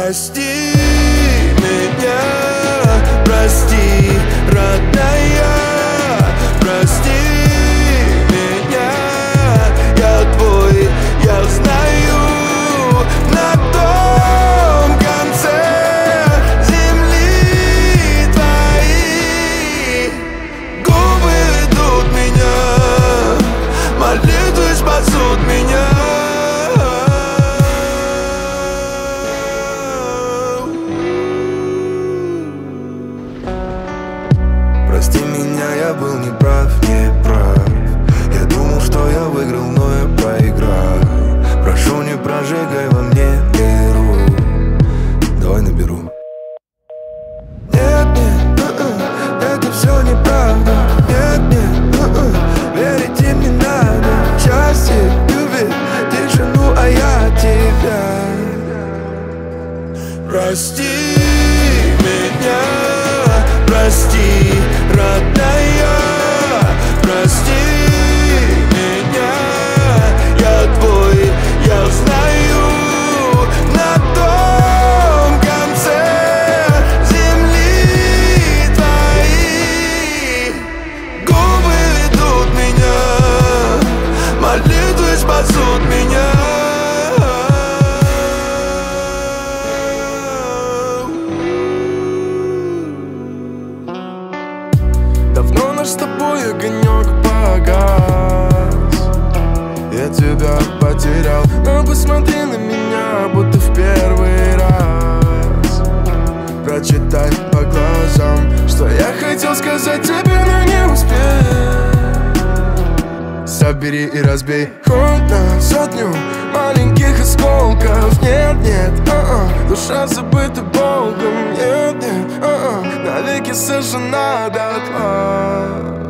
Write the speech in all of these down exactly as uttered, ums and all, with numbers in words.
Прости меня, прости, родная, прости меня, я твой, я знаю, на том конце земли твои губы ведут меня, молитвы спасут меня. Прости меня, я был неправ, не прав. Я думал, что я выиграл, но я проиграл. Прошу, не прожигай во мне дыру. Давай наберу. Нет, нет, uh-uh, это все неправда. Нет, нет, uh-uh, верить им не надо. Счастье любит тишину, а я тебя. Прости меня, прости, родная, прости меня, я твой, я знаю, на том конце земли твои губы ведут меня, молитвы спасут меня. Давно наш с тобой огонек погас, я тебя потерял, но посмотри на меня, будто в первый раз. Прочитай по глазам, что я хотел сказать тебе, но не успел. Собери и разбей хоть на сотню маленьких осколков. Нет, нет, а-а, душа забыта Богом. Нет, нет, а-а, навеки сожжена дотла.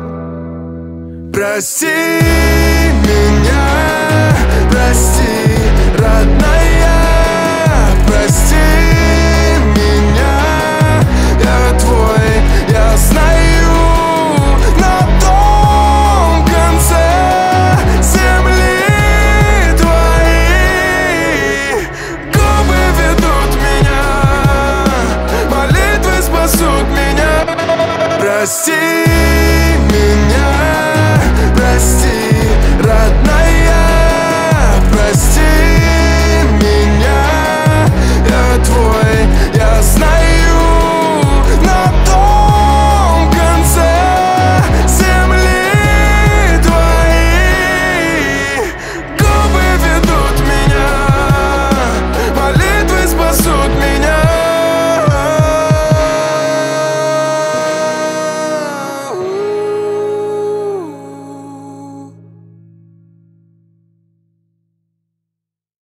Прости меня, прости, родная, прости меня, я твой, я знаю, на том конце земли твои губы ведут меня, молитвы спасут меня. Прости